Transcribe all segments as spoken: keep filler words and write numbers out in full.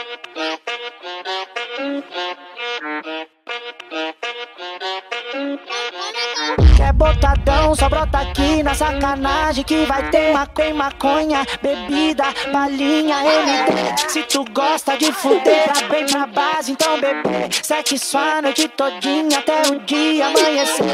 Quer botadão, só brota aqui na sacanagem que vai ter maconha, maconha, bebida, balinha, M D. Se tu gosta de fuder, tá bem na base, então bebê. Sexo a noite todinha até o dia amanhecer.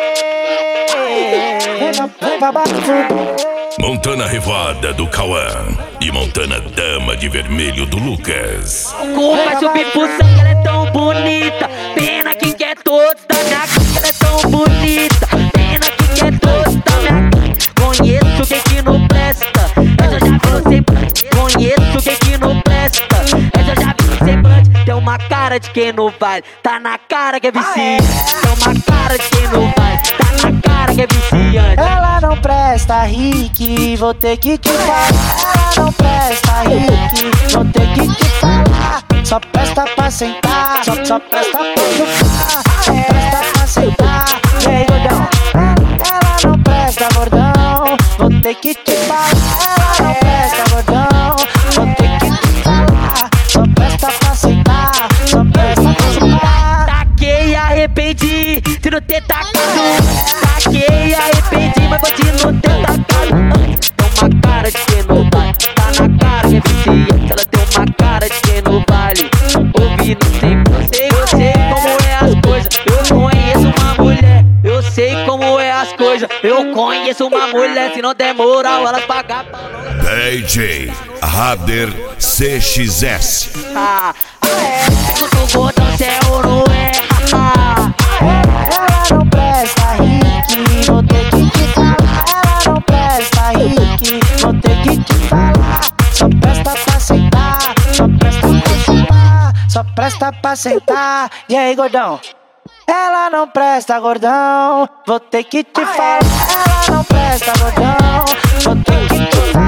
Vem pra baixo, fuder. Montana Revoada do Cauã e Montana Dama de Vermelho do Lucas. Culpa subir pro sangue, ela é tão bonita. Pena que quer todos da minha casa, ela é tão bonita. Pena que quer todos da minha casa. Conheço quem que não presta, essa eu já vi no semblante. Conheço quem que não presta, essa eu já vi no semblante. Tem uma cara de quem não vale, tá na cara que é viciante. Tem uma cara de quem não vale, tá na cara que é viciante. Ela não presta, Rick, vou ter que te falar. Ela não presta, Rick, vou ter que te falar. Só presta pra sentar, só, só presta pra chupar. Só presta pra sentar, e aí, gordão? Ela não presta, gordão, vou ter que te falar. Ela não presta, gordão, vou ter que te falar. Só presta pra sentar, só presta pra chupar. Taquei e arrependi de não ter tacado. Taquei e arrependi, mas vou te não ter tacado. Tem uma cara de quem não vale, tá na cara que é viciante. Ela tem uma cara de quem não vale. Ouvi, não sei, eu sei, eu sei como é as coisas. Eu conheço uma mulher, eu sei como é as coisas. Eu conheço uma mulher, se não der moral, elas pagam pra nós. D J Rader C X S. Ah, é, pergunta o gordão se é ou não é. Ah, ela não presta, Rick, vou ter que te falar. Ela não presta, Rick, vou ter que te falar. Só presta pra sentar, só presta pra chupar. Só presta pra sentar, e aí, gordão? Ela não presta, gordão, vou ter que te falar. Ela não presta, gordão, vou ter que te falar.